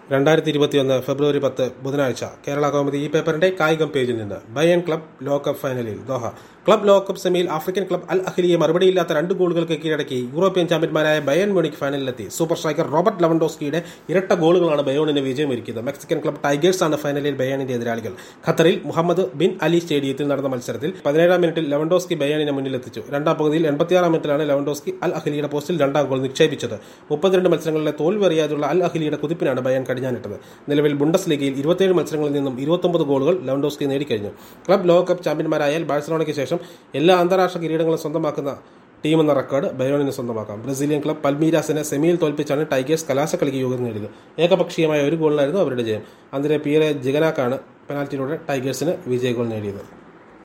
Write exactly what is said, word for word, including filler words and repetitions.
രണ്ടായിരത്തി ഇരുപത്തിയൊന്ന് ഫെബ്രുവരി പത്ത് ബുധനാഴ്ച കേരള കൗമുദി ഈ പേപ്പറിന്റെ കായികം പേജിൽ നിന്ന് ബയൺ ക്ലബ് ലോകകപ്പ് ഫൈനലിൽ ദോഹ. ക്ലബ് ലോകകപ്പ് സെമിയിൽ ആഫ്രിക്കൻ ക്ലബ് അൽ അഹ്ലിയെ മറുപടിയില്ലാത്ത രണ്ട് ഗോളുകൾക്ക് കീഴടക്കി യൂറോപ്യൻ ചാമ്പ്യന്മാരായ ബയൺ മ്യൂണിക് ഫൈനലിലെത്തി. സൂപ്പർ സ്ട്രൈക്കർ റോബർട്ട് ലെവൻഡോസ്കിയുടെ ഇരട്ട ഗോളുകളാണ് ബയോണിന് വിജയമൊരുക്കിയത്. മെക്സിക്കൻ ക്ലബ് ടൈഗേഴ്സാണ് ഫൈനലിൽ ബയണിന്റെ എതിരാളികൾ. ഖത്തറിൽ മുഹമ്മദ് ബിൻ അലി സ്റ്റേഡിയത്തിൽ നടന്ന മത്സരത്തിൽ പതിനേഴാം മിനിറ്റിൽ ലെവൻഡോസ്കി ബയണിനെ മുന്നിലെത്തിച്ചു. രണ്ടാം പകുതിയിൽ എൺപത്തിയാറാം മിനിറ്റിലാണ് ലെവൻഡോസ്കി അൽ അഹ്ലിയുടെ പോസ്റ്റിൽ രണ്ടാം ഗോൾ നിക്ഷേപിച്ചത്. മുപ്പത്തിരണ്ട് മത്സരങ്ങളിലെ തോൽവറിയാതുള്ള അൽ അഹ്ലിയുടെ കുതിപ്പിനാണ് ബയൺ കടിഞ്ഞാനിട്ടത്. നിലവിൽ ബുണ്ടസ് ലീഗയിൽ ഇരുപത്തിയേഴ് മത്സരങ്ങളിൽ നിന്നും ഇരുപത്തൊമ്പത് ഗോളുകൾ ലെവൻഡോസ്കി നേടിക്കഴിഞ്ഞു. ക്ലബ് ലോകകപ്പ് ചാമ്പ്യന്മാരായാൽ ബാഴ്സലോണയ്ക്ക് ശേഷം എല്ലാ അന്താരാഷ്ട്ര കിരീടങ്ങളും സ്വന്തമാക്കുന്ന ടീമെന്ന റെക്കോർഡ് ബയോണിന് സ്വന്തമാക്കാം. ബ്രസീലിയൻ ക്ലബ് പൽമീരാസിനെ സെമിയിൽ തോൽപ്പിച്ചാണ് ടൈഗേഴ്സ് കലാശക്കളിക്ക് യോഗ്യത നേടിയത്. ഏകപക്ഷീയമായ ഒരു ഗോളിനായിരുന്നു അവരുടെ ജയം. അന്തിരെ പിയറെ ജിഗനാക്കാണ് പെനാൽറ്റിയിലൂടെ ടൈഗേഴ്സിന് വിജയ ഗോൾ നേടിയത്.